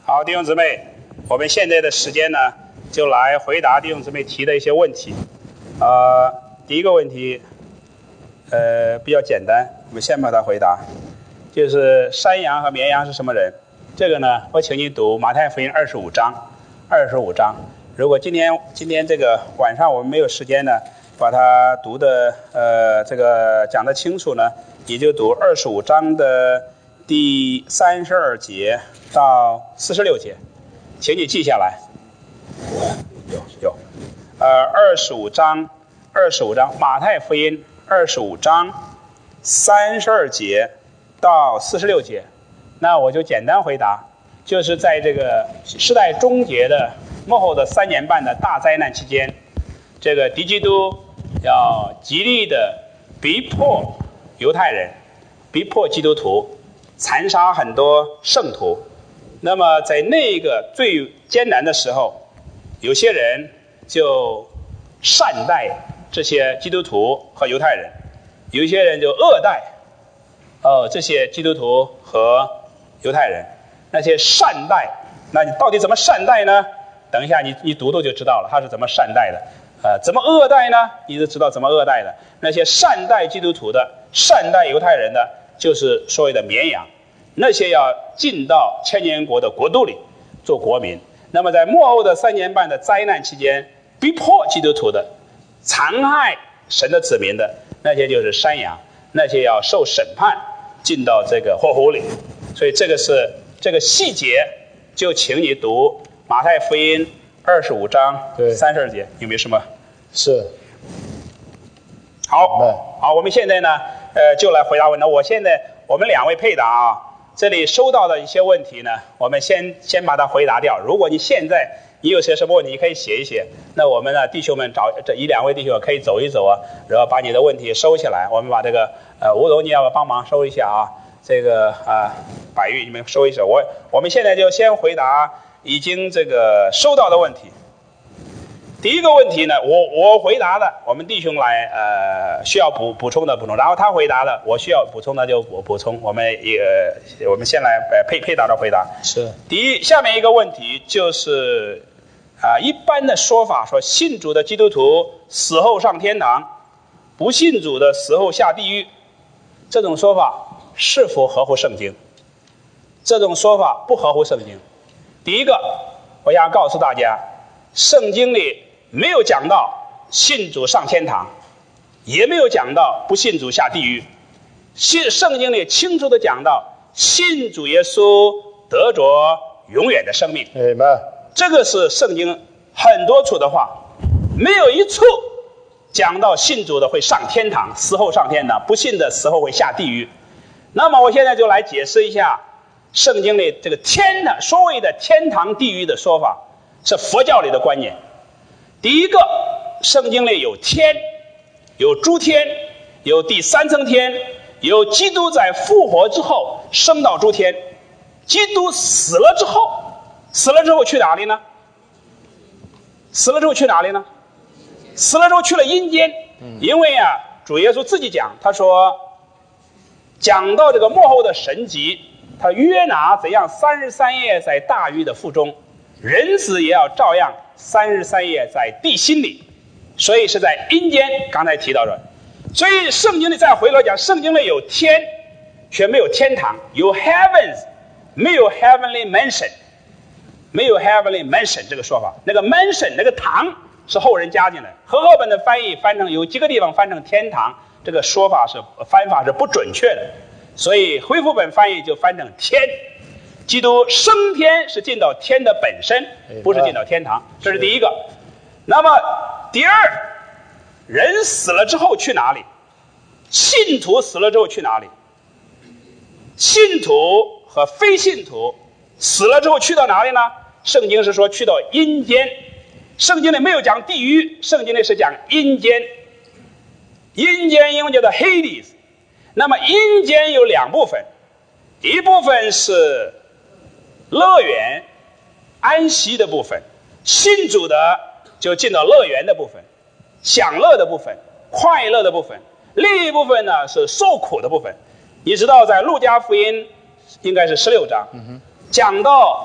好，弟兄姊妹，我们现在的时间呢，就来回答弟兄姊妹提的一些问题。第一个问题，比较简单，我们先把它回答，就是山羊和绵羊是什么人？这个呢，我请你读马太福音25章。如果今天这个晚上我们没有时间呢，把它读的这个讲得清楚呢，你就读25章的第32节到46节，请你记下来。有，25章，马太福音25章32节到46节。那我就简单回答，就是在这个世代终结的末后的3年半的大灾难期间，这个敌基督要极力的逼迫犹太人，逼迫基督徒，残杀很多圣徒。那么在那个最艰难的时候，有些人就善待这些基督徒和犹太人，有一些人就恶待这些基督徒和犹太人。那些善待，那你到底怎么善待呢？等一下你读读就知道了，他是怎么善待的。怎么恶待呢？你就知道怎么恶待的。那些善待基督徒的、善待犹太人的，就是所谓的绵羊，那些要进到千年国的国度里做国民。那么在末后的3年半的灾难期间，逼迫基督徒的、残害神的子民的，那些就是山羊，那些要受审判，进到这个火湖里。所以这个细节，就请你读马太福音25章32节，有没有什么？ 是。 好，我们现在呢，就来回答问题。我们2位配答啊，这里收到的一些问题呢，我们先把它回答掉。如果你现在你有些什么问题，你可以写一写。那我们呢，弟兄们找这1-2位弟兄可以走一走啊，然后把你的问题收起来。我们把这个吴总你要帮忙收一下啊，这个百玉你们收一收。我们现在就先回答已经这个收到的问题。第一个问题呢，我回答的，我们弟兄来需要补充的补充，然后他回答的，我需要补充的就补充。我们先来配答的回答。 是。 下面一个问题就是一般的说法说，信主的基督徒死后上天堂，不信主的死后下地狱，这种说法是否合乎圣经？这种说法不合乎圣经。第一个，我想告诉大家，圣经里没有讲到信主上天堂，也没有讲到不信主下地狱。圣经里清楚地讲到，信主耶稣得着永远的生命。这个是圣经很多处的话，没有一处讲到信主的会上天堂，死后上天堂，不信的死后会下地狱。那么我现在就来解释一下圣经里这个所谓的天堂地狱的说法，是佛教里的观念。第一个，圣经里有天，有诸天，有第3层天，有基督在复活之后升到诸天。基督死了之后去哪里呢？死了之后去了阴间。因为主耶稣自己讲，他说讲到这个末后的神迹，他约拿怎样33夜在大鱼的腹中，人子也要照样33夜在地心里，所以是在阴间。刚才提到的，所以圣经里再回来讲，圣经里有天，却没有天堂；有 heavens， 没有 heavenly mansion， 没有 heavenly mansion 这个说法。那个 mansion 那个堂是后人加进来，和合本的翻译翻成有几个地方翻成天堂，这个说法翻法是不准确的，所以恢复本翻译就翻成天。基督升天是进到天的本身，不是进到天堂，这是第一个。那么第二，人死了之后去哪里？信徒死了之后去哪里？信徒和非信徒死了之后去到哪里呢？圣经是说去到阴间，圣经里没有讲地狱，圣经里是讲阴间。阴间英文叫做 Hades。 那么阴间有2部分，一部分是乐园安息的部分，信主的就进到乐园的部分，享乐的部分，快乐的部分。另一部分呢是受苦的部分。你知道在路加福音应该是16章，讲到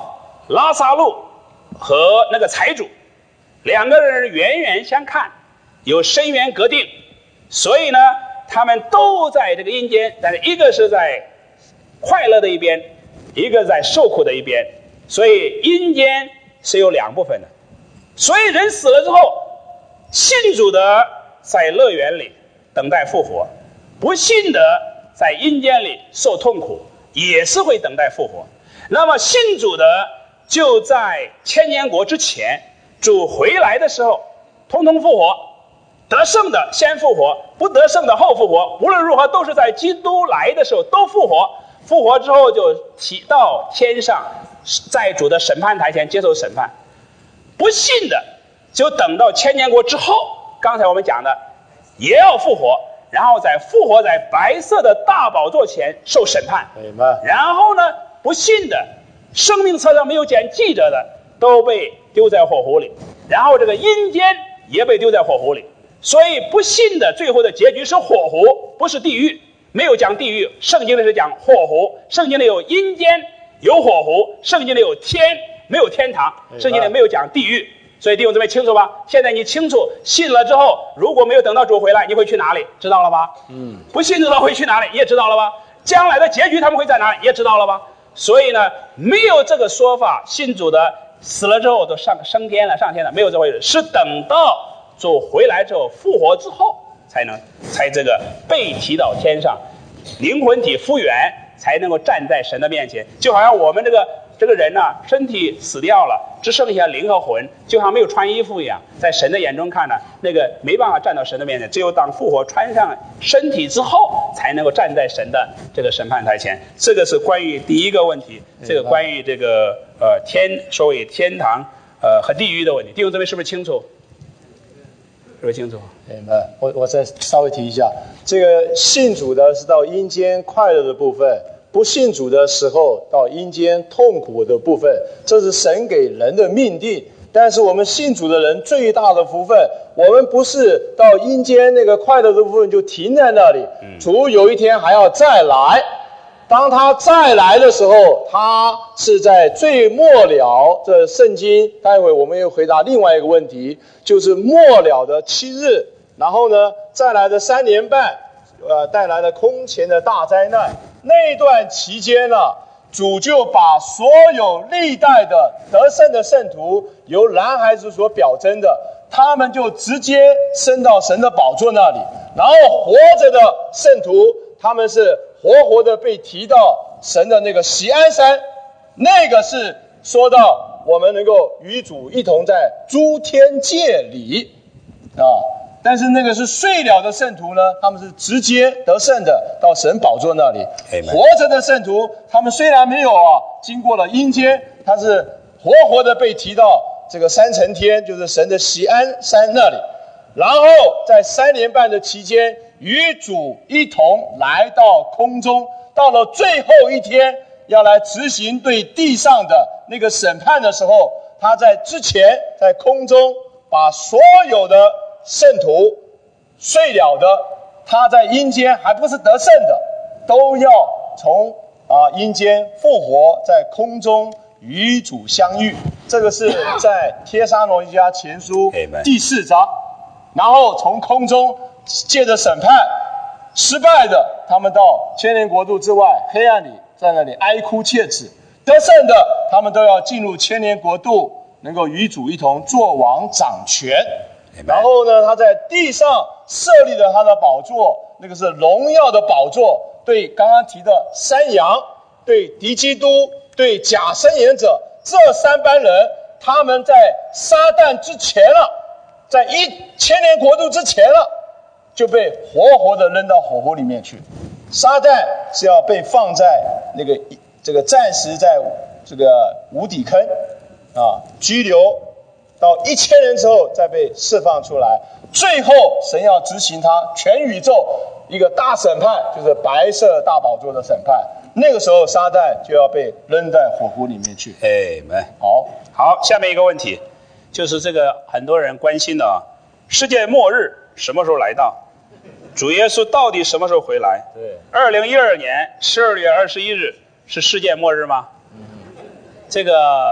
拉撒路和那个财主两个人远远相看，有深渊隔定，所以呢他们都在这个阴间，但是一个是在快乐的一边，一个在受苦的一边，所以阴间是有两部分的。所以人死了之后，信主的在乐园里等待复活，不信的在阴间里受痛苦，也是会等待复活。那么信主的就在千年国之前，主回来的时候通通复活，得胜的先复活，不得胜的后复活，无论如何都是在基督来的时候都复活，复活之后就提到天上，在主的审判台前接受审判。不信的就等到千年国之后，刚才我们讲的也要复活，然后复活在白色的大宝座前受审判。然后呢，不信的生命册上没有捡记着的都被丢在火湖里，然后这个阴间也被丢在火湖里。所以不信的最后的结局是火湖，不是地狱，没有讲地狱，圣经里是讲火湖，圣经里有阴间有火湖，圣经里有天没有天堂，圣经里没有讲地狱。所以弟兄姊妹清楚吧？现在你清楚信了之后，如果没有等到主回来，你会去哪里？知道了吧？不信的会去哪里？你也知道了吧？将来的结局他们会在哪里？也知道了吧？所以呢，没有这个说法，信主的死了之后都升天了、上天了，没有这回事，是等到主回来之后复活之后才这个被提到天上，灵魂体复原，才能够站在神的面前。就好像我们这个人呢，身体死掉了，只剩下灵和魂，就像没有穿衣服一样，在神的眼中看呢，那个没办法站到神的面前，只有当复活穿上身体之后，才能够站在神的这个审判台前。这个是关于第一个问题，这个关于这个所谓天堂和地狱的问题，弟兄姊妹是不是清楚？是不是清楚？ 我再稍微提一下，这个信主的是到阴间快乐的部分，不信主的时候到阴间痛苦的部分，这是神给人的命定。但是我们信主的人最大的福分，我们不是到阴间那个快乐的部分就停在那里，主有一天还要再来。当他再来的时候，他是在最末了，这圣经待会我们又回答另外一个问题，就是末了的7日，然后呢再来的3年半，带来了空前的大灾难。那段期间呢，主就把所有历代的得胜的圣徒，由蓝孩子所表征的，他们就直接升到神的宝座那里，然后活着的圣徒，他们是活活的被提到神的那个锡安山，那个是说到我们能够与主一同在诸天界里但是那个是睡了的圣徒呢，他们是直接得胜的到神宝座那里。活着的圣徒，他们虽然没有经过了阴间，他是活活的被提到这个3层天，就是神的锡安山那里，然后在3年半的期间与主一同来到空中，到了最后一天要来执行对地上的那个审判的时候，他在之前在空中把所有的圣徒睡了的，他在阴间还不是得胜的，都要从阴间复活，在空中与主相遇。这个是在帖撒罗尼迦前书第4章。然后从空中借着审判，失败的他们到千年国度之外黑暗里，在那里哀哭切齿；得胜的他们都要进入千年国度，能够与主一同作王掌权。然后呢，他在地上设立了他的宝座，那个是荣耀的宝座，对刚刚提的山羊，对敌基督，对假申言者，这3班人，他们在撒旦之前了，在1000年国度之前了，就被活活的扔到火湖里面去。撒旦是要被放在这个暂时在这个无底坑拘留到1000年之后再被释放出来，最后神要执行他全宇宙一个大审判，就是白色大宝座的审判。那个时候撒旦就要被扔在火湖里面去。 好，下面一个问题，就是这个很多人关心的世界末日什么时候来到？主耶稣到底什么时候回来？ 对 ，2012年12月21日是世界末日吗？这个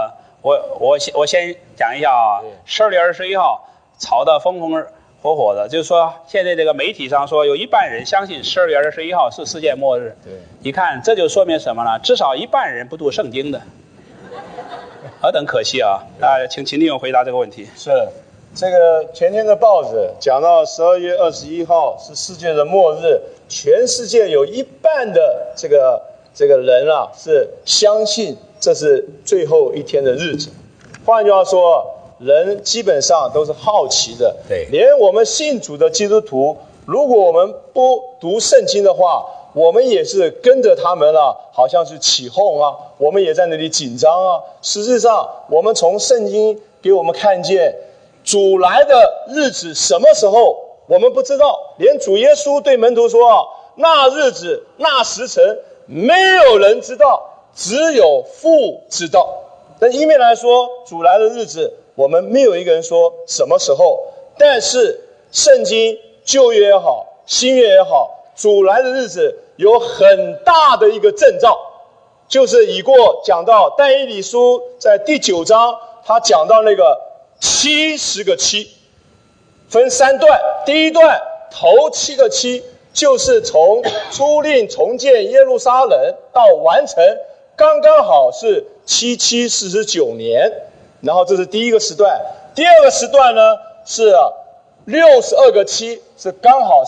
我先讲一下啊，12月21号吵得风风火火的，就是说现在这个媒体上说有一半人相信12月21号是世界末日。 对， 你看这就说明什么呢？至少一半人不读圣经的，何等可惜啊！请秦弟兄回答这个问题。 是这个前天的报纸讲到12月21号是世界的末日，全世界有一半的这个人啊是相信这是最后一天的日子。换句话说，人基本上都是好奇的。 对， 连我们信主的基督徒，如果我们不读圣经的话，我们也是跟着他们啊，好像是起哄啊，我们也在那里紧张啊。实际上，我们从圣经给我们看见，主来的日子什么时候我们不知道，连主耶稣对门徒说啊，那日子那时辰没有人知道，只有父知道。但一面来说，主来的日子我们没有一个人说什么时候，但是圣经旧约也好，新约也好，主来的日子有很大的一个征兆，就是已过讲到但以理书在第9章，他讲到那个70个7，分3段。第一段头7个7，就是从出令重建耶路撒冷到完成，刚刚好是7749年。然后这是第一个时段。第二个时段呢是62个7，是刚好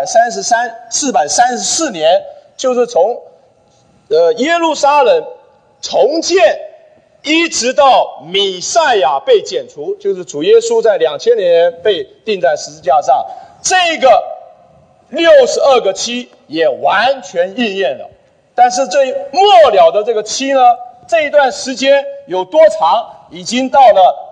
434年，就是从耶路撒冷重建一直到弥赛亚被剪除，就是主耶稣在2000年被钉在十字架上，这个62个7也完全应验了。但是最末了的这个7呢，这一段时间有多长？已经到了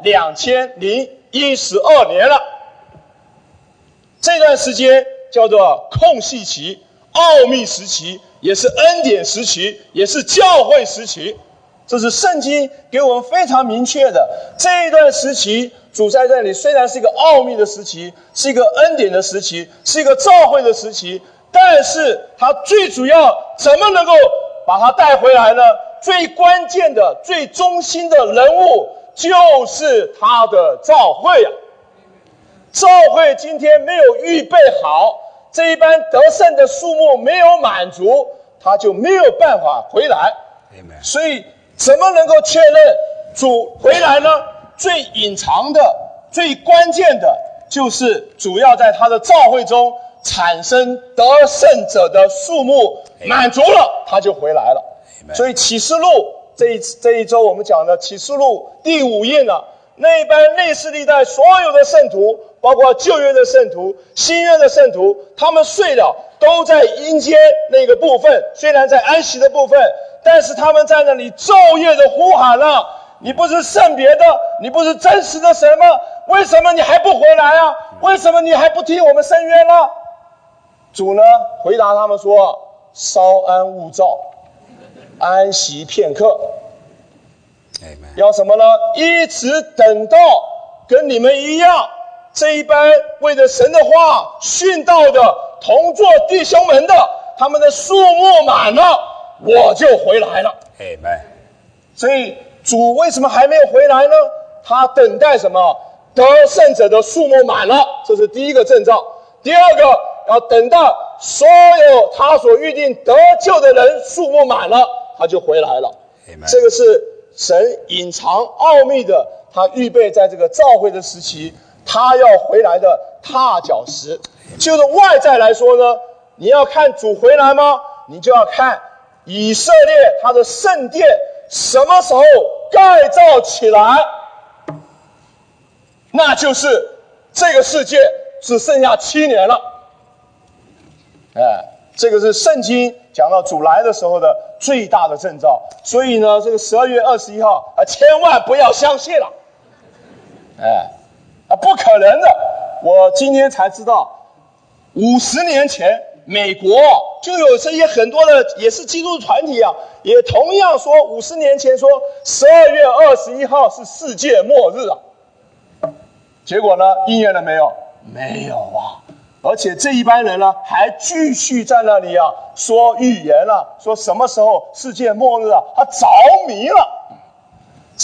2012年了。这段时间叫做空隙期、奥秘时期，也是恩典时期，也是教会时期。这是圣经给我们非常明确的。这一段时期，主在这里虽然是一个奥秘的时期，是一个恩典的时期，是一个召会的时期，但是它最主要怎么能够把它带回来呢？最关键的、最中心的人物就是他的召会啊！召会今天没有预备好，这一班得胜的数目没有满足，他就没有办法回来。所以怎么能够确认主回来呢？最隐藏的、最关键的就是主要在他的召会中产生得胜者的数目满足了，他就回来了。所以启示录这一周我们讲的启示录第5页呢，那一班历世历代所有的圣徒，包括旧约的圣徒、新约的圣徒，他们睡了，都在阴间那个部分，虽然在安息的部分，但是他们在那里昼夜的呼喊了：你不是圣别的，你不是真实的神吗？为什么你还不回来啊？为什么你还不替我们伸冤呢？主呢回答他们说：稍安勿躁，安息片刻。要什么呢？一直等到跟你们一样，这一班为着神的话殉道的同作弟兄们的，他们的数目满了，我就回来了。所以主为什么还没有回来呢？他等待什么？得胜者的数目满了，这是第一个征兆。第二个，要等到所有他所预定得救的人数目满了，他就回来了。这个是神隐藏奥秘的，他预备在这个召会的时期，他要回来的踏脚石。就是外在来说呢，你要看主回来吗？你就要看以色列他的圣殿什么时候盖造起来，那就是这个世界只剩下7年了。这个是圣经讲到主来的时候的最大的征兆。所以呢，这个12月21号千万不要相信了。不可能的。我今天才知道，50年前美国就有这些很多的也是基督团体啊，也同样说50年前说12月21号是世界末日啊。结果呢，应验了没有？没有啊。而且这一班人呢，还继续在那里啊说预言了，说什么时候世界末日啊，他着迷了。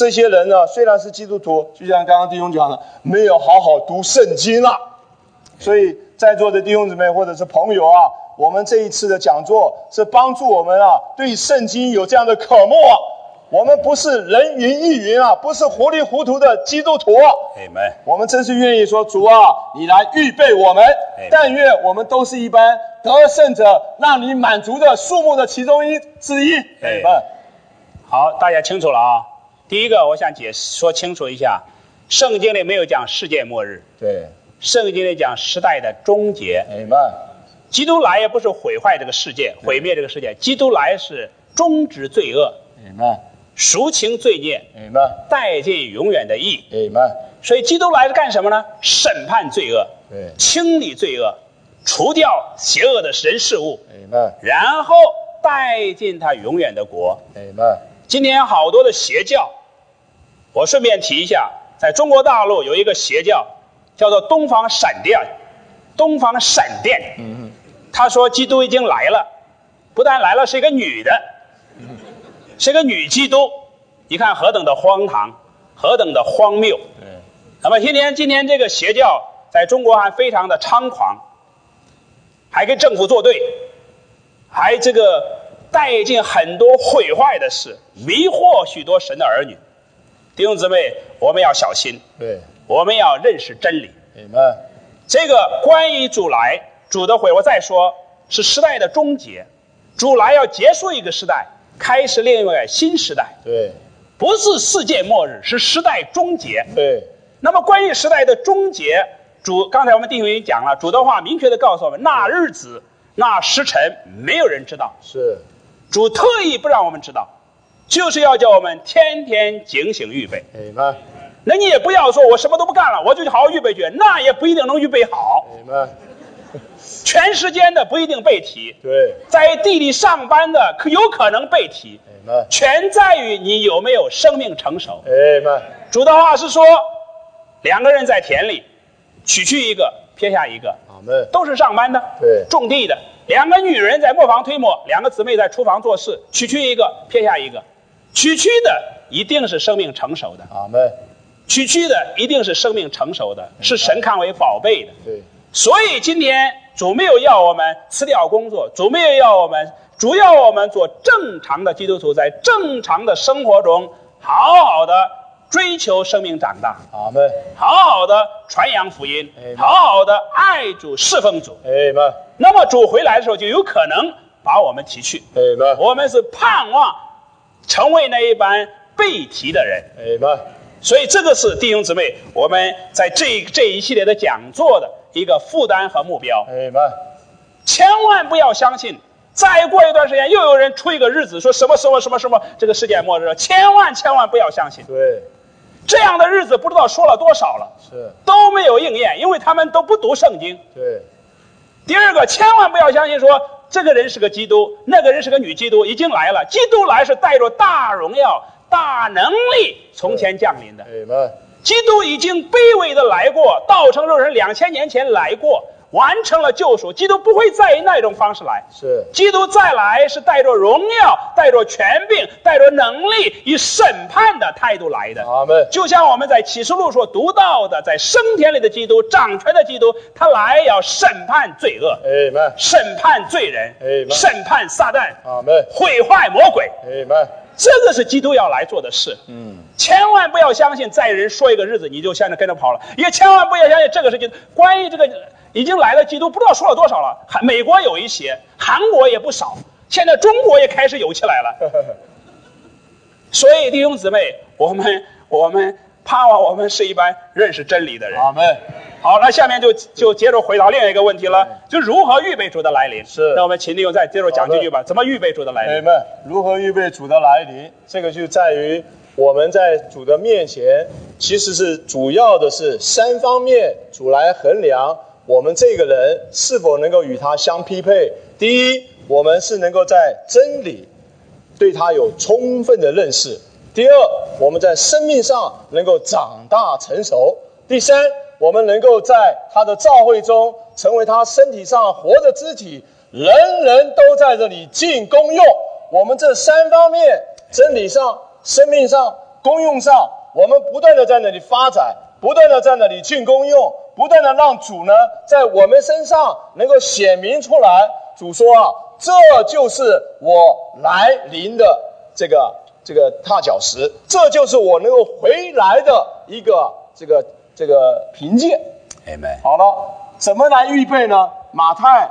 这些人呢，虽然是基督徒，就像刚刚弟兄讲的，没有好好读圣经啊。所以在座的弟兄姊妹或者是朋友啊，我们这一次的讲座是帮助我们啊，对圣经有这样的渴慕啊。我们不是人云亦云啊，不是糊里糊涂的基督徒啊。 Amen。 我们真是愿意说，主啊，你来预备我们，但愿我们都是一般得胜者，让你满足的数目的其中之一。Amen。 好，大家清楚了啊。第一个，我想说清楚一下，圣经里没有讲世界末日， 对， 圣经里讲时代的终结。 Amen。 基督来也不是毁坏这个世界，毁灭这个世界，基督来是终止罪恶。 Amen。 赎清罪孽，带进永远的义。所以基督来是干什么呢？审判罪恶，清理罪恶，除掉邪恶的人事物，然后带进他永远的国。今天好多的邪教，我顺便提一下，在中国大陆有一个邪教叫做东方闪电。东方闪电，他说基督已经来了，不但来了，是一个女的。是个女基督，你看何等的荒唐，何等的荒谬。那么今天这个邪教在中国还非常的猖狂，还跟政府作对，还这个带进很多毁坏的事，迷惑许多神的儿女。弟兄姊妹，我们要小心，我们要认识真理。这个关于主来，主的悔，我再说，是时代的终结，主来要结束一个时代，开始另一个新时代。不是世界末日，是时代终结。那么关于时代的终结，主刚才我们弟兄已经讲了，主的话明确的告诉我们，那日子那时辰没有人知道，主特意不让我们知道，就是要叫我们天天警醒预备。那你也不要说我什么都不干了，我就好好预备去，那也不一定能预备好。全时间的不一定被提，在地里上班的有可能被提，全在于你有没有生命成熟。主的话是说，两个人在田里，取去一个，撇下一个，都是上班的，种地的。两个女人在磨坊推磨，两个姊妹在厨房做事，取去一个，撇下一个，取去的一定是生命成熟的。取去的一定是生命成熟的，是神看为宝贝的。所以今天主没有要我们辞掉工作，主没有要我们，主要我们做正常的基督徒，在正常的生活中好好的追求生命长大，好好的传扬福音，好好的爱主侍奉主。那么主回来的时候就有可能把我们提去。我们是盼望成为那一班被提的人。所以这个是弟兄姊妹我们在这一系列的讲座的一个负担和目标。千万不要相信再过一段时间又有人出一个日子说什么这个世界末日，千万不要相信。这样的日子不知道说了多少了，都没有应验，因为他们都不读圣经。第二个，千万不要相信说这个人是个基督，那个人是个女基督，已经来了。基督来是带着大荣耀大能力从前降临的。基督已经卑微的来过，道成肉身2000年前来过，完成了救赎。基督不会再以那种方式来，基督再来是带着荣耀，带着权柄，带着能力，以审判的态度来的。就像我们在启示录所读到的，在升天里的基督，掌权的基督，他来要审判罪恶，审判罪人，审判撒旦，毁坏魔鬼。这个是基督要来做的事。千万不要相信在人说一个日子你就现在跟着跑了，也千万不要相信这个是基督。关于这个已经来了基督，不知道说了多少了，美国有一些，韩国也不少，现在中国也开始有起来了。所以弟兄姊妹，我们盼望我们是一般认识真理的人。好，那下面就接着回答另一个问题了，就如何预备主的来临。那我们请弟兄再接着讲这句吧，怎么预备主的来临？ 如何预备主的来临？这个就在于我们在主的面前，其实是主要的是3方面，主来衡量我们这个人是否能够与他相匹配。第一，我们是能够在真理对他有充分的认识；第二，我们在生命上能够长大成熟；第三，我们能够在他的召会中成为他身体上活的肢体，人人都在这里尽功用。我们这3方面，真理上、生命上、 功用上，我们不断的在那里发展，不断的在那里尽功用，不断的让主呢在我们身上能够显明出来。主说啊，这就是我来临的这个踏脚石，这就是我能够回来的一个这个凭借。 Amen。 好了，怎么来预备呢？马太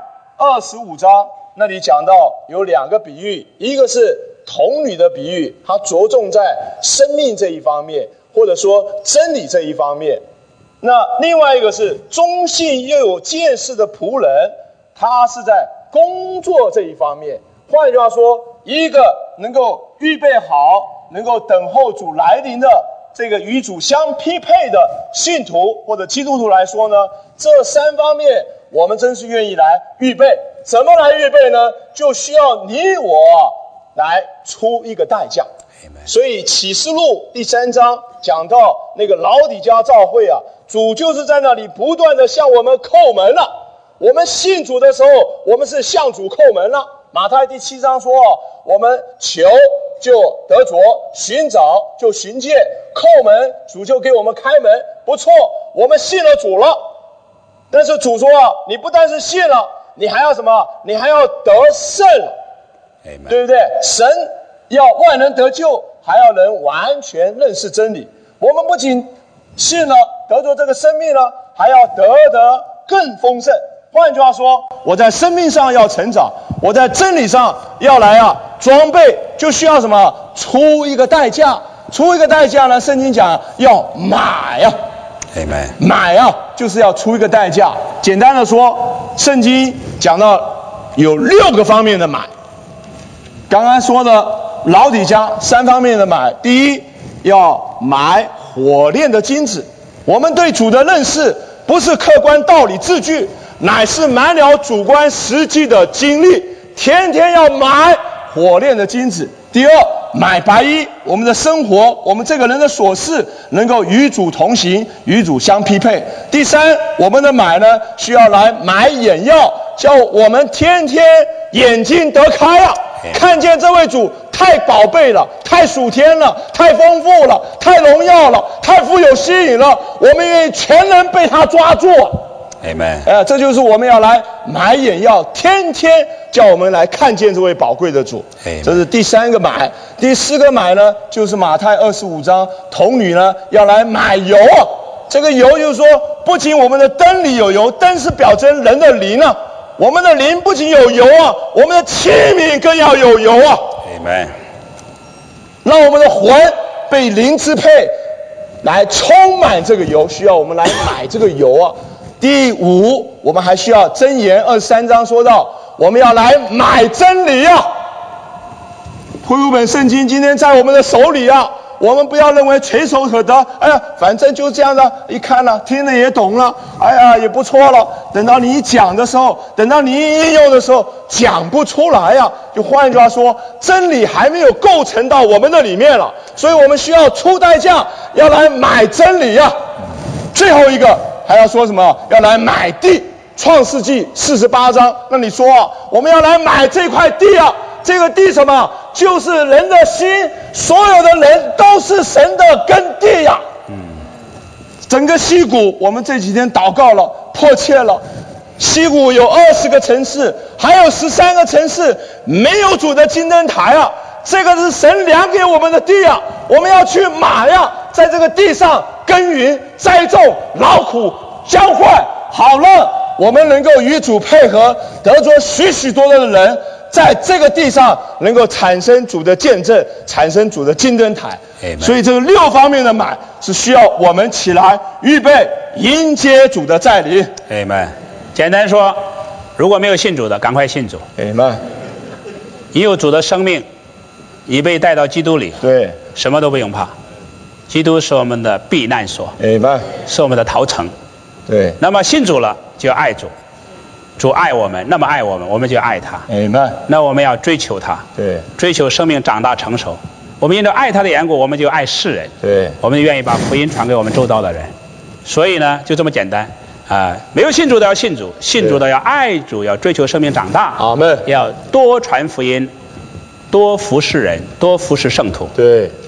25章那里讲到有2个比喻，一个是童女的比喻，它着重在生命这一方面，或者说真理这一方面。那另外一个是忠信又有见识的仆人，他是在工作这一方面。换句话说，一个能够预备好，能够等候主来临的这个与主相匹配的信徒或者基督徒来说呢，这3方面我们真是愿意来预备。怎么来预备呢？就需要你我来出一个代价。所以启示录第3章讲到那个老底嘉教会啊，主就是在那里不断的向我们叩门了。我们信主的时候，我们是向主叩门了。马太第7章说，我们求就得着，寻找就寻见，叩门主就给我们开门。不错，我们信了主了。但是主说啊，你不但是信了，你还要什么？你还要得胜了，对不对？神要万人得救，还要能完全认识真理。我们不仅信了，得着这个生命了，还要得更丰盛。换句话说，我在生命上要成长，我在真理上要来装备，就需要什么？出一个代价。出一个代价呢？圣经讲要买啊。买啊，就是要出一个代价。简单的说，圣经讲到有6个方面的买。刚刚说的老底嘉3方面的买。第一，要买火炼的金子。我们对主的认识不是客观道理字句，乃是满了主观实际的经历，天天要买火炼的金子。第二，买白衣，我们的生活，我们这个人的所事能够与主同行，与主相匹配。第三，我们的买呢，需要来买眼药，叫我们天天眼睛得开啊，看见这位主太宝贝了，太属天了，太丰富了，太荣耀了，太富有吸引了，我们愿意全人被他抓住。 Amen。 这就是我们要来买眼药，天天叫我们来看见这位宝贵的主。这是第3个买。第4个买呢，就是马太25章，童女呢要来买油啊。这个油就是说，不仅我们的灯里有油，灯是表征人的灵啊。我们的灵不仅有油啊，我们的器皿更要有油啊。 Amen。 让我们的魂被灵支配，来充满这个油，需要我们来买这个油啊。第5，我们还需要箴言23章说到，我们要来买真理啊。恢复本圣经今天在我们的手里啊，我们不要认为垂手可得，反正就这样的，一看了听了也懂了，也不错了。等到你讲的时候，等到你应用的时候，讲不出来啊。就换句话说，真理还没有构成到我们的里面了，所以我们需要出代价，要来买真理啊。最后一个还要说什么？要来买地。创世纪48章那里说我们要来买这块地啊。这个地什么？就是人的心，所有的人都是神的耕地呀。整个溪谷，我们这几天祷告了，迫切了。溪谷有20个城市，还有13个城市没有主的金灯台啊。这个是神量给我们的地啊，我们要去买呀，在这个地上耕耘、栽种、劳苦、交换，好了，我们能够与主配合，得着许许多多的人在这个地上能够产生主的见证，产生主的金灯台。所以这个6方面的买是需要我们起来预备迎接主的再临。 Amen。简单说，如果没有信主的，赶快信主。 Amen。 你有主的生命，你被带到基督里， 对， 什么都不用怕。基督是我们的避难所， Amen， 是我们的逃城。 对。 那么信主了就要爱主。主爱我们，那么爱我们，我们就爱他。 Amen。 那我们要追求他， 对， 追求生命长大成熟。我们因着爱他的缘故，我们就爱世人， 对， 我们就愿意把福音传给我们周遭的人。所以呢，就这么简单啊！没有信主的要信主，信主的要爱主，要追求生命长大。 阿们。 要多传福音，多服侍人，多服侍圣徒。 对。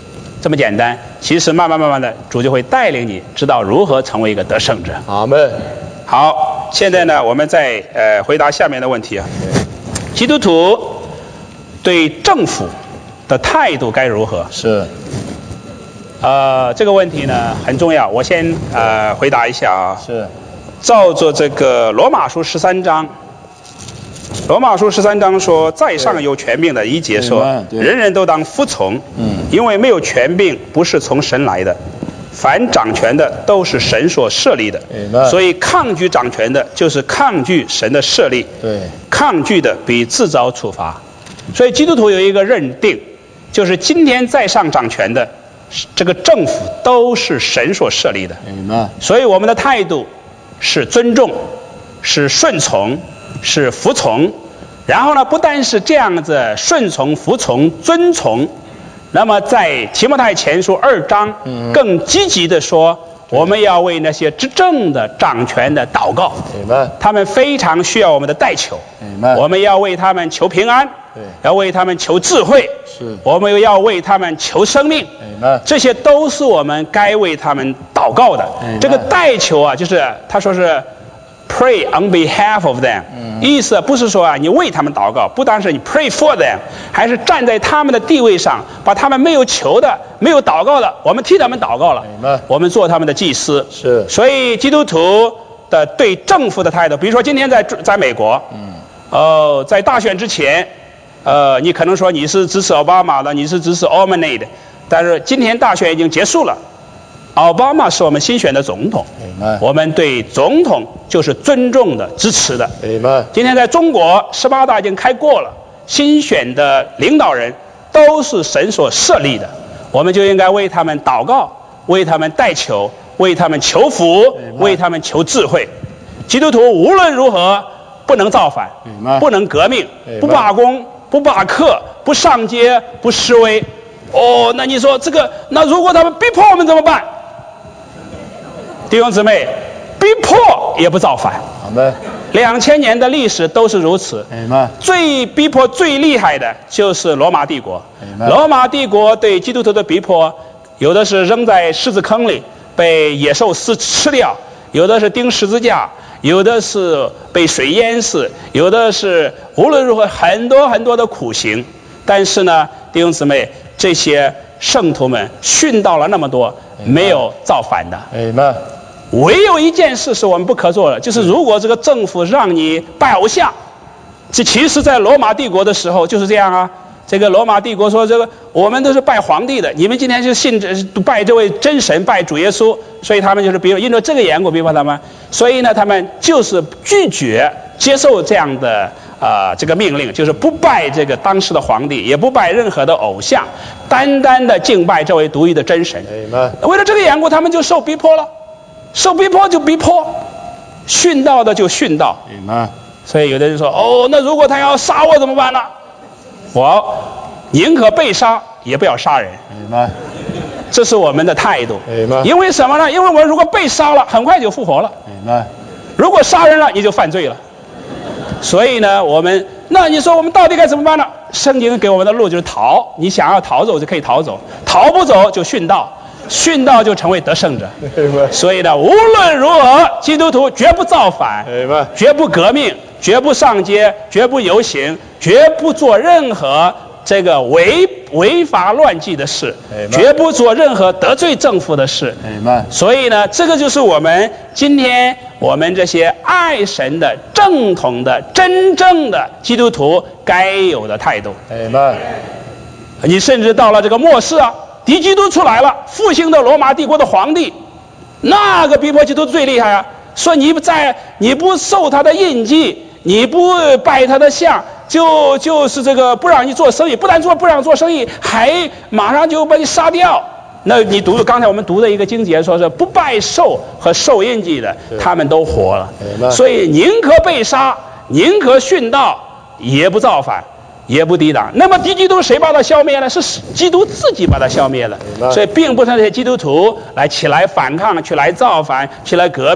这么简单。其实慢慢的，主就会带领你知道如何成为一个得胜者。 阿们。 好，现在呢，我们再回答下面的问题啊。基督徒对政府的态度该如何？ 是。 这个问题呢很重要，我先回答一下啊。 是。 照着这个罗马书13章。罗马书13章说，在上有权柄的1节说，人人都当服从，因为没有权柄不是从神来的，凡掌权的都是神所设立的，所以抗拒掌权的就是抗拒神的设立，抗拒的比自找处罚。所以基督徒有一个认定，就是今天在上掌权的这个政府都是神所设立的，所以我们的态度是尊重，是顺从，是服从。然后呢，不但是这样子顺从、服从、遵从，那么在提摩太前书2章更积极的说，我们要为那些执政的、掌权的祷告，他们非常需要我们的代求，我们要为他们求平安，要为他们求智慧，我们又要为他们求生命，这些都是我们该为他们祷告的。这个代求啊，就是他说是pray on behalf of them，意思不是说啊你为他们祷告，不单是你 pray for them， 还是站在他们的地位上，把他们没有求的、没有祷告的，我们替他们祷告了，我们做他们的祭司。 是。 所以基督徒的对政府的态度，比如说今天在美国，在大选之前，你可能说你是支持奥巴马的，你是支持奥巴马的，但是今天大选已经结束了。奥巴马是我们新选的总统，我们对总统就是尊重的、支持的。今天在中国18大已经开过了，新选的领导人都是神所设立的，我们就应该为他们祷告，为他们代求，为他们求福，为他们求智慧。基督徒无论如何不能造反，不能革命，不罢工，不罢课，不上街，不示威。那你说这个，那如果他们逼迫我们怎么办？弟兄姊妹，逼迫也不造反。2000年的历史都是如此。最逼迫最厉害的就是罗马帝国。罗马帝国对基督徒的逼迫，有的是扔在狮子坑里被野兽吃掉，有的是钉十字架，有的是被水淹死，有的是无论如何很多很多的苦刑。但是呢，弟兄姊妹，这些圣徒们殉道了那么多，没有造反的。唯有一件事是我们不可做的，就是如果这个政府让你拜偶像，这其实在罗马帝国的时候就是这样啊。这个罗马帝国说，这个我们都是拜皇帝的，你们今天就拜这位真神，拜主耶稣，所以他们就是因着这个缘故逼迫他们，所以呢，他们就是拒绝接受这样的这个命令，就是不拜这个当时的皇帝，也不拜任何的偶像，单单的敬拜这位独一的真神。为了这个缘故，他们就受逼迫了。受逼迫就逼迫，殉道的就殉道。所以有的人说，那如果他要杀我怎么办呢？我宁可被杀，也不要杀人。这是我们的态度。因为什么呢？因为我们如果被杀了，很快就复活了。如果杀人了，你就犯罪了。所以呢，那你说我们到底该怎么办呢？圣经给我们的路就是逃，你想要逃走就可以逃走，逃不走就殉道。殉道就成为得胜者。所以呢，无论如何，基督徒绝不造反，绝不革命，绝不上街，绝不游行，绝不做任何这个违法乱纪的事，绝不做任何得罪政府的事。所以呢，这个就是我们今天我们这些爱神的正统的真正的基督徒该有的态度。你甚至到了这个末世啊，敌基督出来了，复兴的罗马帝国的皇帝，那个逼迫基督最厉害啊！说你不受他的印记，你不拜他的像，就是这个不让你做生意，不但不让做生意，还马上就把你杀掉。那你读刚才我们读的一个经节，说是不拜兽和受印记的，他们都活了。所以宁可被杀，宁可殉道，也不造反，也不抵挡。那么敌基督谁把他消灭了？是基督自己把他消灭了。所以并不是那些基督徒起来反抗，去来造反，去来革命，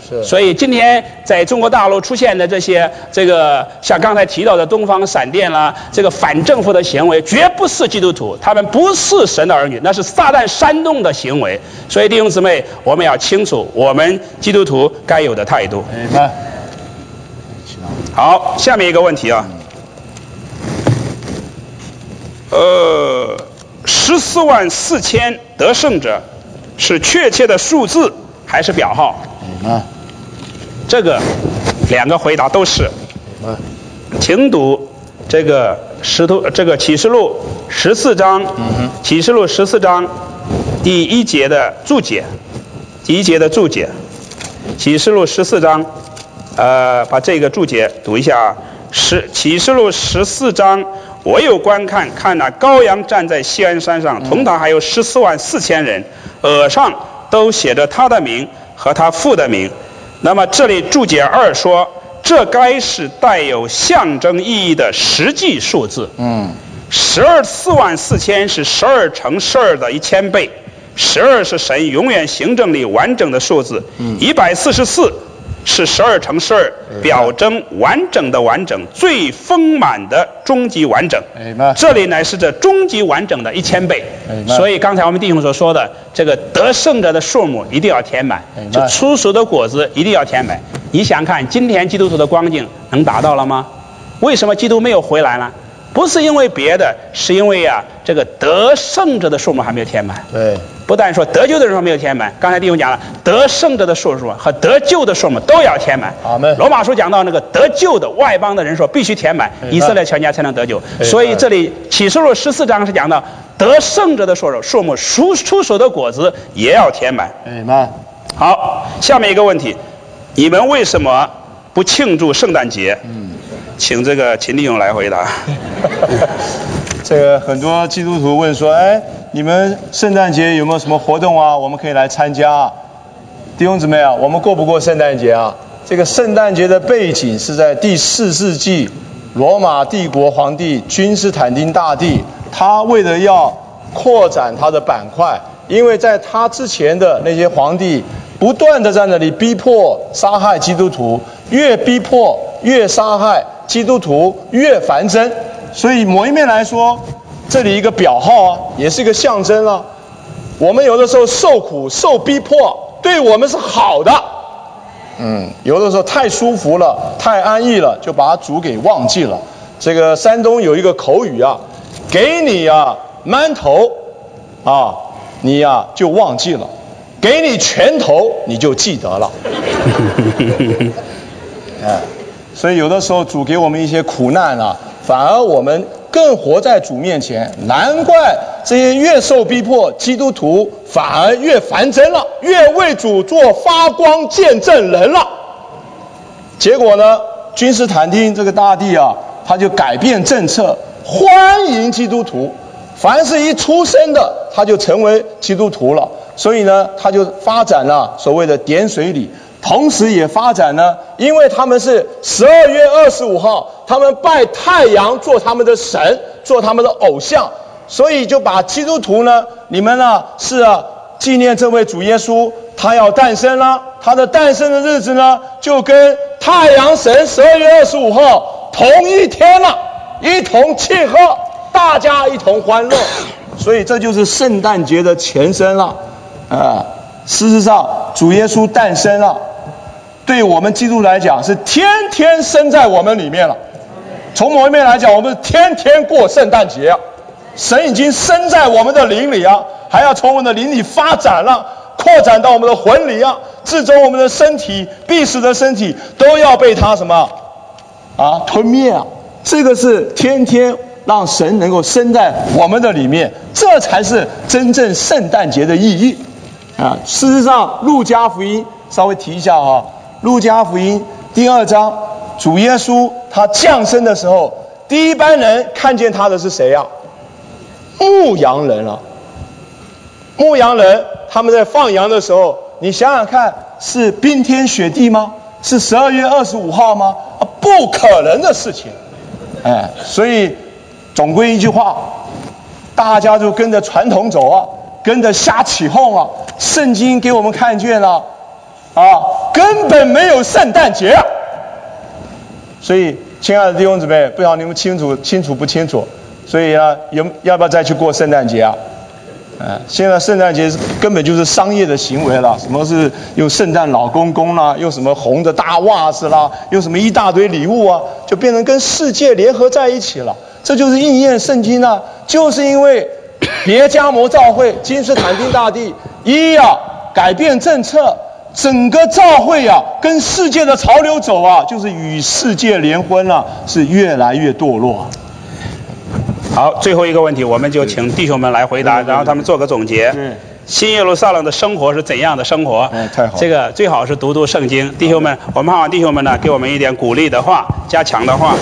是。 所以今天在中国大陆出现的这些像刚才提到的东方闪电啦，这个反政府的行为，绝不是基督徒，他们不是神的儿女，那是撒旦煽动的行为。所以弟兄姊妹，我们要清楚我们基督徒该有的态度。好，下面一个问题啊，14万4千得胜者是确切的数字还是表号？这个两个回答都是。请读这个启示录14章，启示录14章第1节的注解，启示录14章，把这个注解读一下。启示录14章，我有观看，看那羔羊站在锡安山上，同他还有14万4千人，额上都写着他的名和他父的名。那么这里注解2说，这该是带有象征意义的实际数字。4万4千是12乘12的1000倍，12是神永远行政里完整的数字，144是12乘12，表征完整的完整，最丰满的终极完整。这里乃是这终极完整的1000倍。所以刚才我们弟兄所说的这个得胜者的数目一定要填满，就出熟的果子一定要填满。你想看今天基督徒的光景能达到了吗？为什么基督没有回来呢？不是因为别的，是因为这个得胜者的数目还没有填满。 对， 不但说得救的人没有填满，刚才弟兄讲了，得胜者的数目和得救的数目都要填满。罗马书讲到那个得救的外邦的人数必须填满，以色列全家才能得救。所以这里启示录14章是讲到得胜者的数目，出手的果子也要填满。好，下面一个问题，你们为什么不庆祝圣诞节？请这个秦弟兄来回答。 这个很多基督徒问说，你们圣诞节有没有什么活动啊？我们可以来参加啊。弟兄姊妹啊，我们过不过圣诞节啊？这个圣诞节的背景是在第4世纪，罗马帝国皇帝君士坦丁大帝，他为了要扩展他的板块，因为在他之前的那些皇帝不断的在那里逼迫杀害基督徒，越逼迫越杀害，基督徒越繁增。所以某一面来说，这里一个表号啊，也是一个象征啊。我们有的时候受苦受逼迫，对我们是好的。有的时候太舒服了，太安逸了，就把主给忘记了。这个山东有一个口语啊，给你馒头你就忘记了，给你拳头你就记得了。所以有的时候主给我们一些苦难反而我们更活在主面前。难怪这些越受逼迫，基督徒反而越繁增了，越为主做发光见证人了。结果呢，君士坦丁这个大帝他就改变政策，欢迎基督徒，凡是一出生的他就成为基督徒了。所以呢，他就发展了所谓的点水礼，同时也发展呢，因为他们是12月25号，他们拜太阳做他们的神，做他们的偶像，所以就把基督徒呢，你们是纪念这位主耶稣，他要诞生了，他的诞生的日子呢，就跟太阳神12月25号同一天了，一同庆贺，大家一同欢乐。所以这就是圣诞节的前身了。事实上主耶稣诞生了，对我们基督来讲是天天生在我们里面了。从某一面来讲，我们是天天过圣诞节神已经生在我们的灵里还要从我们的灵里发展了，扩展到我们的魂里至终我们的身体，必死的身体都要被他什么吞灭这个是天天让神能够生在我们的里面，这才是真正圣诞节的意义事实上路加福音稍微提一下路加福音第2章，主耶稣他降生的时候，第一班人看见他的是谁牧羊人牧羊人他们在放羊的时候，你想想看，是冰天雪地吗？是12月25号吗？不可能的事情所以总归一句话，大家就跟着传统走跟着瞎起哄圣经给我们看见了根本没有圣诞节啊！所以，亲爱的弟兄姊妹，不知道你们清楚不清楚？所以啊，要不要再去过圣诞节啊？现在圣诞节根本就是商业的行为了，什么是用圣诞老公公啦，用什么红的大袜子啦，用什么一大堆礼物啊，就变成跟世界联合在一起了。这就是应验圣经啊，就是因为别加摩教会、金斯坦丁大帝改变政策，整个教会跟世界的潮流走就是与世界联婚了，是越来越堕落。 好，最后一个问题，我们就请弟兄们来回答，然后他们做个总结。新耶路撒冷的生活是怎样的生活？ 太好。 这个最好是读圣经，弟兄们，我们盼望弟兄们呢给我们一点鼓励的话，加强的话。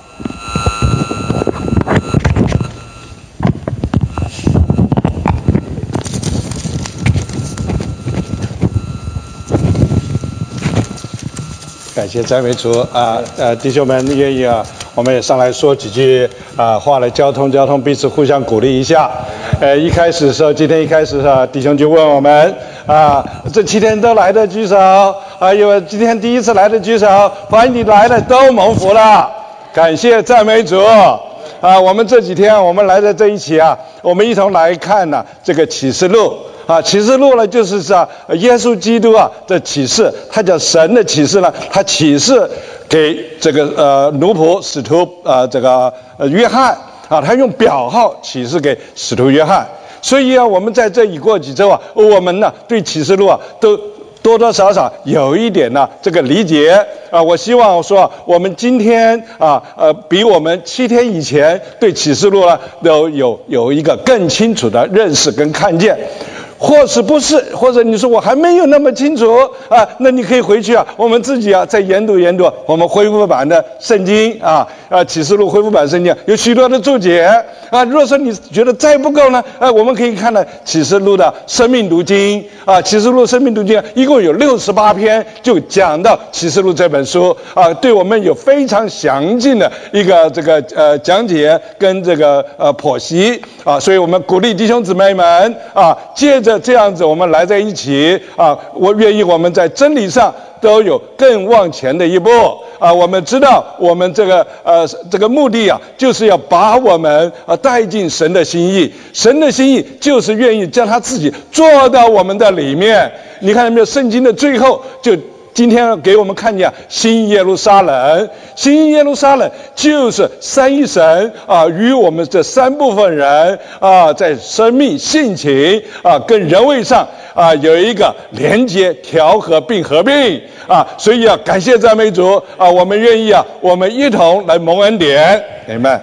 感谢赞美主弟兄们愿意我们也上来说几句话来交通，彼此互相鼓励一下。一开始的时候，今天一开始的时候，弟兄就问我们这7天都来的举手，有今天第一次来的举手，凡你来的都蒙福了，感谢赞美主。我们这几天我们来在这一起我们一同来看这个启示录。启示录呢，就是耶稣基督的启示，他叫神的启示呢，他启示给这个奴仆使徒这个约翰他用表号启示给使徒约翰。所以我们在这一过几周我们呢对启示录都多多少少有一点这个理解我希望说我们今天比我们7天以前对启示录都有一个更清楚的认识跟看见。或是不是，或者你说我还没有那么清楚那你可以回去我们自己再研读我们恢复版的圣经启示录恢复版圣经有许多的注解如果说你觉得再不够呢我们可以看到启示录的生命读经启示录生命读经一共有68篇，就讲到启示录这本书对我们有非常详尽的一个这个讲解跟这个剖析所以我们鼓励弟兄姊妹们借着这样子我们来在一起我愿意我们在真理上都有更往前的一步我们知道我们这个目的就是要把我们带进神的心意，神的心意就是愿意将他自己做到我们的里面。你看有没有圣经的最后就今天给我们看见新耶路撒冷，新耶路撒冷就是三一神与我们这3部分人在生命性情跟人位上有一个连接调和并合并所以感谢赞美主我们愿意我们一同来蒙恩典，Amen。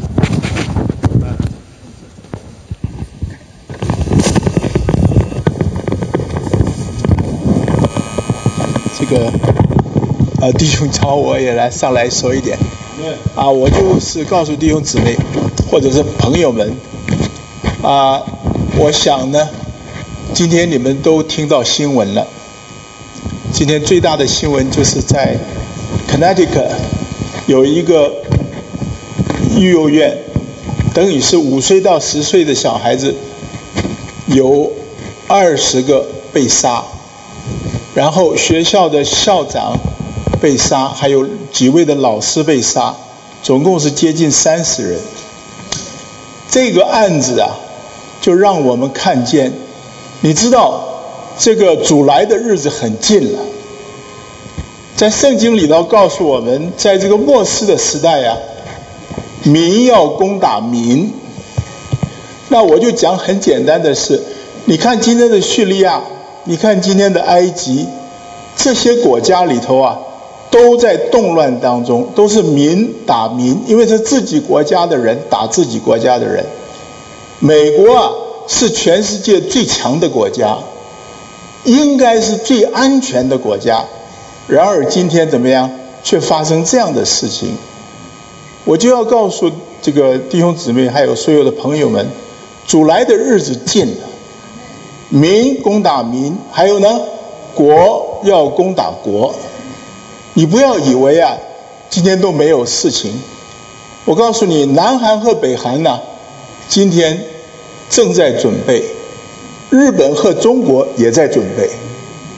弟兄找我也上来说一点我就是告诉弟兄姊妹或者是朋友们我想呢今天你们都听到新闻了，今天最大的新闻就是在 Connecticut 有一个育幼院，等于是5岁到10岁的小孩子有20个被杀，然后学校的校长被杀，还有几位的老师被杀，总共是接近30人。这个案子就让我们看见，你知道这个主来的日子很近了。在圣经里头告诉我们，在这个末世的时代民要攻打民。那我就讲很简单的事，你看今天的叙利亚，你看今天的埃及，这些国家里头都在动乱当中，都是民打民，因为是自己国家的人打自己国家的人。美国是全世界最强的国家，应该是最安全的国家，然而今天怎么样，却发生这样的事情。我就要告诉这个弟兄姊妹还有所有的朋友们，主来的日子近了，民攻打民，还有呢国要攻打国。你不要以为今天都没有事情，我告诉你，南韩和北韩今天正在准备，日本和中国也在准备。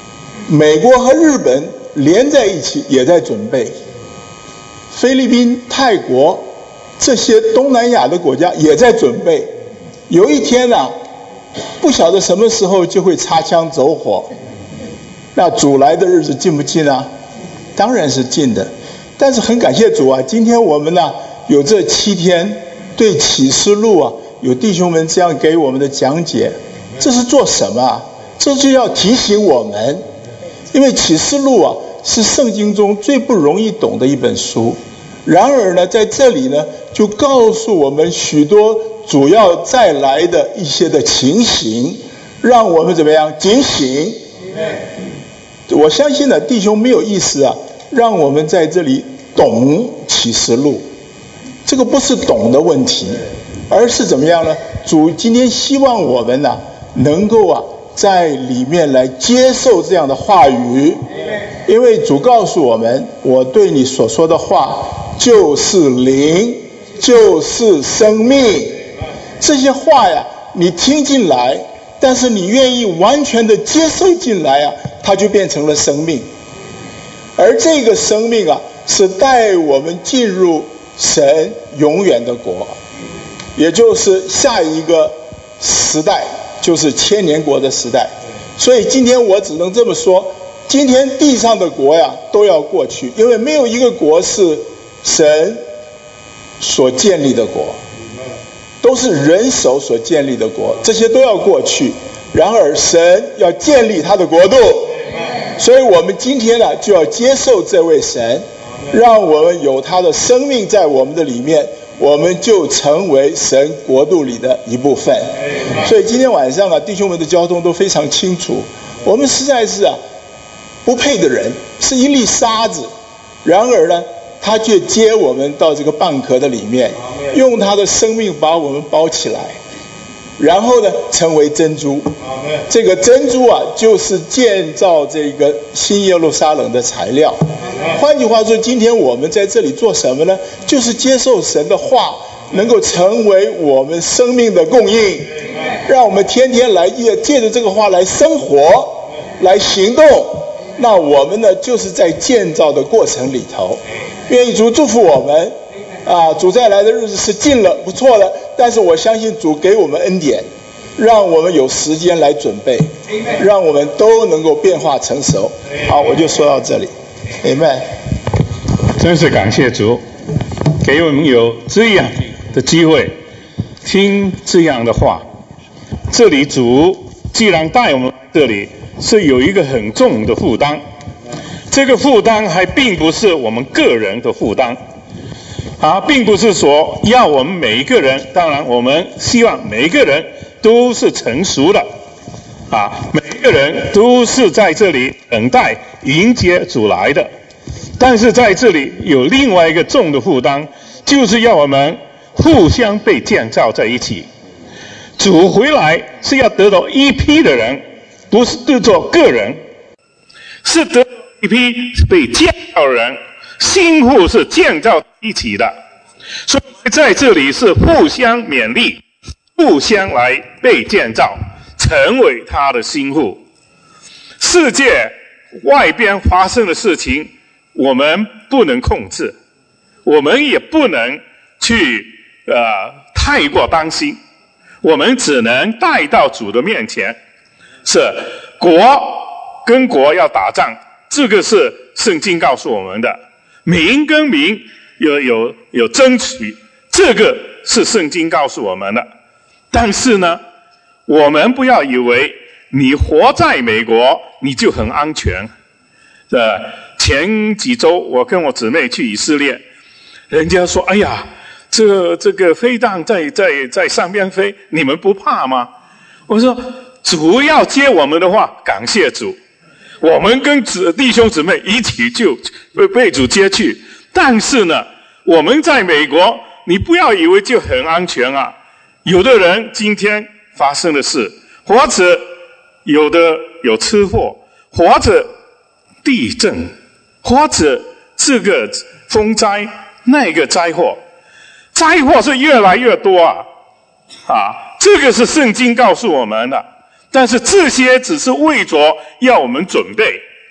美国和日本连在一起也在准备，菲律宾、泰国这些东南亚的国家也在准备。有一天啊，不晓得什么时候就会擦枪走火。那主来的日子近不近啊？当然是近的。但是很感谢主啊，今天我们呢有这7天对启示录啊，有弟兄们这样给我们的讲解，这是做什么啊？这就要提醒我们，因为启示录啊是圣经中最不容易懂的一本书。然而呢，在这里呢，就告诉我们许多主要再来的一些的情形，让我们怎么样警醒。我相信呢，弟兄没有意思啊，让我们在这里懂启示录，这个不是懂的问题，而是怎么样呢？主今天希望我们呢，能够啊，在里面来接受这样的话语，因为主告诉我们，我对你所说的话就是灵，就是生命。这些话呀，你听进来，但是你愿意完全的接受进来啊，它就变成了生命。而这个生命啊，是带我们进入神永远的国，也就是下一个时代，就是千年国的时代。所以今天我只能这么说，今天地上的国呀都要过去，因为没有一个国是神所建立的国，都是人手所建立的国，这些都要过去。然而神要建立他的国度，所以我们今天呢就要接受这位神，让我们有他的生命在我们的里面，我们就成为神国度里的一部分。所以今天晚上啊，弟兄们的交通都非常清楚，我们实在是啊不配的人，是一粒沙子，然而呢他却接我们到这个蚌壳的里面，用他的生命把我们包起来，然后呢成为珍珠。这个珍珠啊就是建造这个新耶路撒冷的材料。换句话说，今天我们在这里做什么呢？就是接受神的话，能够成为我们生命的供应，让我们天天来借着这个话来生活，来行动。那我们呢就是在建造的过程里头。愿意主祝福我们啊！主再来的日子是近了，不错了。但是我相信主给我们恩典，让我们有时间来准备，让我们都能够变化成熟。好，我就说到这里。Amen。 真是感谢主，给我们有这样的机会听这样的话。这里主既然带我们这里，是有一个很重的负担。这个负担还并不是我们个人的负担并不是说要我们每一个人，当然我们希望每一个人都是成熟的每一个人都是在这里等待迎接主来的。但是在这里有另外一个重的负担，就是要我们互相被建造在一起。主回来是要得到一批的人，不是得到个人，是得到一批被建造的人，相互是建造一起的。所以在这里是互相勉励，互相来被建造，成为他的心腹。世界外边发生的事情我们不能控制，我们也不能去太过担心，我们只能带到主的面前。是国跟国要打仗，这个是圣经告诉我们的。民跟民有争取，这个是圣经告诉我们的。但是呢，我们不要以为你活在美国你就很安全。前几周我跟我姊妹去以色列，人家说哎呀，这个飞弹在上边飞，你们不怕吗？我说主要接我们的话，感谢主，我们跟弟兄姊妹一起就被主接去。但是呢，我们在美国，你不要以为就很安全啊。有的人今天发生的事，或者有的有车祸，或者地震，或者这个风灾，那个灾祸是越来越多这个是圣经告诉我们的。但是这些只是为着要我们准备，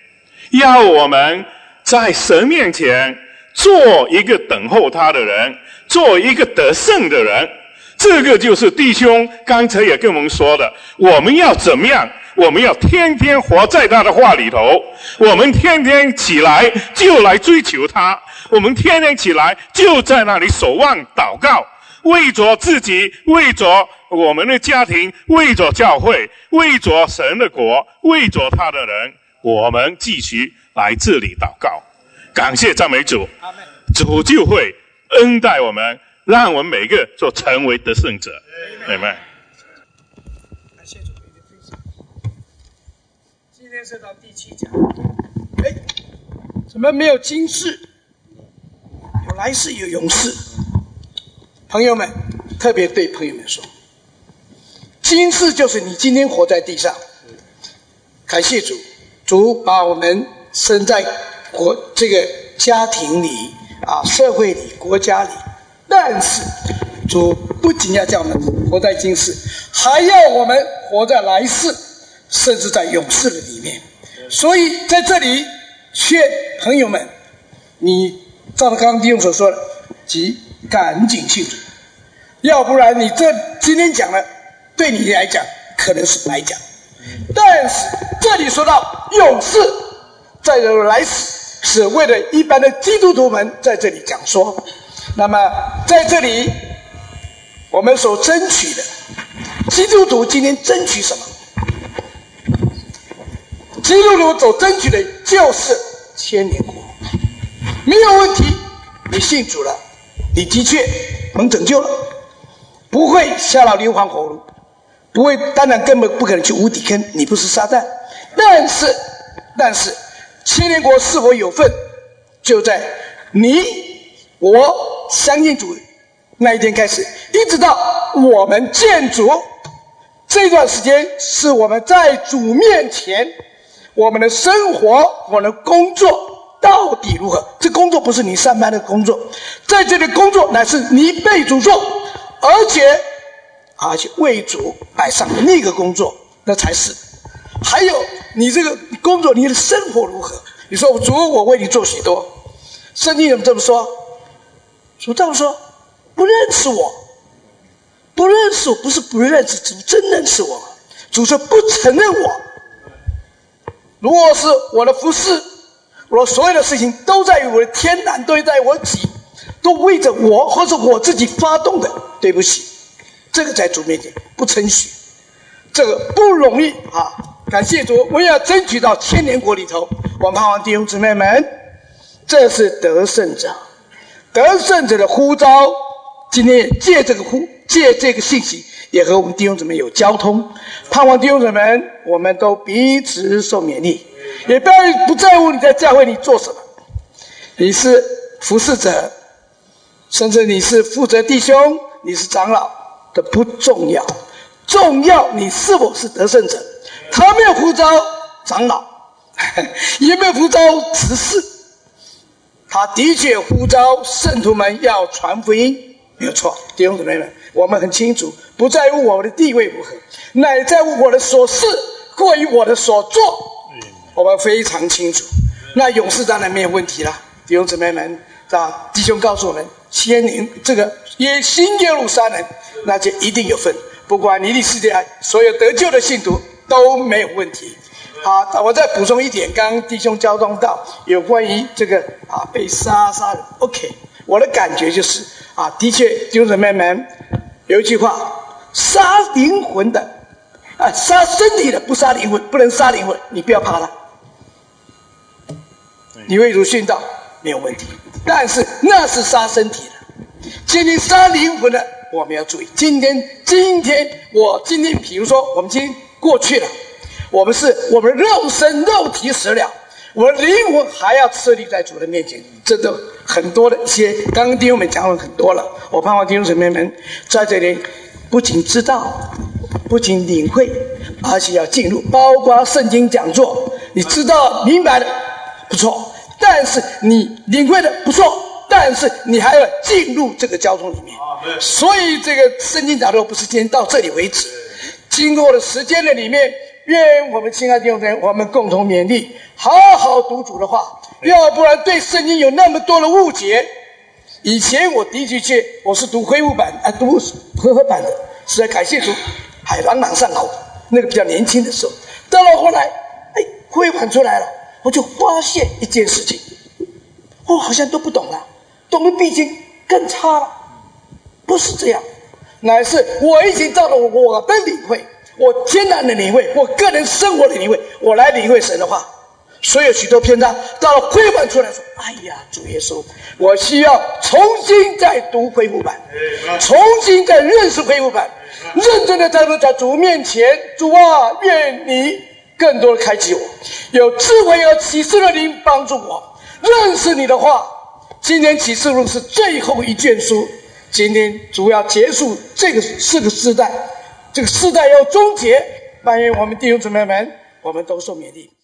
要我们在神面前做一个等候他的人，做一个得胜的人。这个就是弟兄刚才也跟我们说的，我们要怎么样？我们要天天活在他的话里头，我们天天起来就来追求他，我们天天起来就在那里守望祷告，为着自己，为着我们的家庭，为着教会，为着神的国，为着他的人，我们继续来这里祷告。感谢赞美主，主就会恩待我们，让我们每个都成为得胜者。阿们。 感谢主的分享。今天是到第7讲。怎么没有今世？有来世，有永世。朋友们，特别对朋友们说，今世就是你今天活在地上。感谢主，主把我们生在这个家庭里社会里、国家里。但是主不仅要叫我们活在今世，还要我们活在来世，甚至在永世的里面。所以在这里劝朋友们，你照着刚刚弟兄所说的，即赶紧信主，要不然你今天讲了，对你来讲可能是白讲。但是这里说到永世，在来世，是为了一般的基督徒们在这里讲说。那么在这里我们所争取的，基督徒今天争取什么？基督徒所争取的就是千年国，没有问题。你信主了，你的确能拯救了，不会下到硫磺火炉，不会，当然根本不可能去无底坑，你不是撒旦。但是千年国是否有份，就在你我相信主那一天开始，一直到我们见主这段时间，是我们在主面前，我们的生活，我们的工作到底如何？这工作不是你上班的工作，在这里工作乃是你被主做，而且为主摆上的那个工作，那才是。还有你这个工作，你的生活如何？你说主，我为你做许多。圣经怎么这么说？主这么说，不认识我，不是不认识主，真认识我。主说不承认我。如果是我的服事，我所有的事情都在于我的天然，都在我己，都为着我或者我自己发动的，对不起，这个在主面前不称许，这个不容易感谢主，我也要争取到千年国里头。我盼望弟兄姊妹们，这是得胜者，得胜者的呼召。今天也借这个信息，也和我们弟兄姊妹有交通。盼望弟兄姊妹们，我们都彼此受勉励，也不在乎你在教会里做什么，你是服侍者，甚至你是负责弟兄，你是长老的不重要，重要你是否是得胜者。他没有呼召长老，也没有呼召执事，他的确呼召圣徒们要传福音，没有错。弟兄姊妹们，我们很清楚，不在乎我们的地位如何，乃在乎我的所事过于我的所做，我们非常清楚。那勇士当然没有问题了。弟兄姊妹们，弟兄告诉我们，千年这个新耶路撒冷，那就一定有份，不管尼利世界所有得救的信徒都没有问题。我再补充一点，刚刚弟兄交通到有关于这个被杀人 ，OK， 我的感觉就是的确弟兄姊妹们有一句话，杀灵魂的杀身体的不杀灵魂，不能杀灵魂，你不要怕他，你为主殉道没有问题，但是那是杀身体的。今天杀灵魂的我们要注意，今天比如说我们今天过去了，我们肉身肉体死了，我们灵魂还要设立在主的面前，这都很多的一些，刚刚弟兄们讲了很多了。我盼望弟兄姊妹们在这里不仅知道，不仅领会，而且要进入，包括圣经讲座，你知道明白的不错，但是你领会的不错，但是你还要进入这个交通里面。所以这个圣经讲座不是今天到这里为止，经过的时间的里面， 愿我们亲爱的弟兄姊妹，我们共同勉励，好好读主的话，要不然对圣经有那么多的误解。以前我的确我是读恢复版读和合版的，实在感谢主，还朗朗上口。那个比较年轻的时候，到了后来，恢复版出来了，我就发现一件事情，我好像都不懂了，懂的毕竟更差了。不是这样，乃是我已经照着我的领会，我艰难的领会，我个人生活的领会，我来领会神的话。所以有许多篇章到了恢复版出来说，哎呀，主耶稣，我需要重新再读恢复版，重新再认识恢复版，认真的在主面前，主啊，愿你更多的开启我，有智慧和启示的灵帮助我认识你的话。今天启示录是最后一卷书，今天主要结束这个世代，这个世代要终结。但愿我们弟兄姊妹们，我们都受勉励。